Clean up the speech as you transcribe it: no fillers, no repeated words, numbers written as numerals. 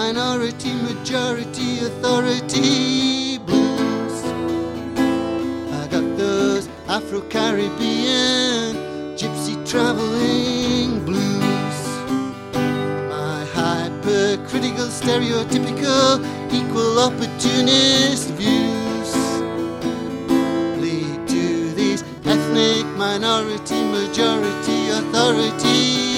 minority, majority, authority blues. I got those Afro-Caribbean, gypsy traveling blues. My hypercritical, stereotypical, equal opportunist views lead to these ethnic, minority, majority, authority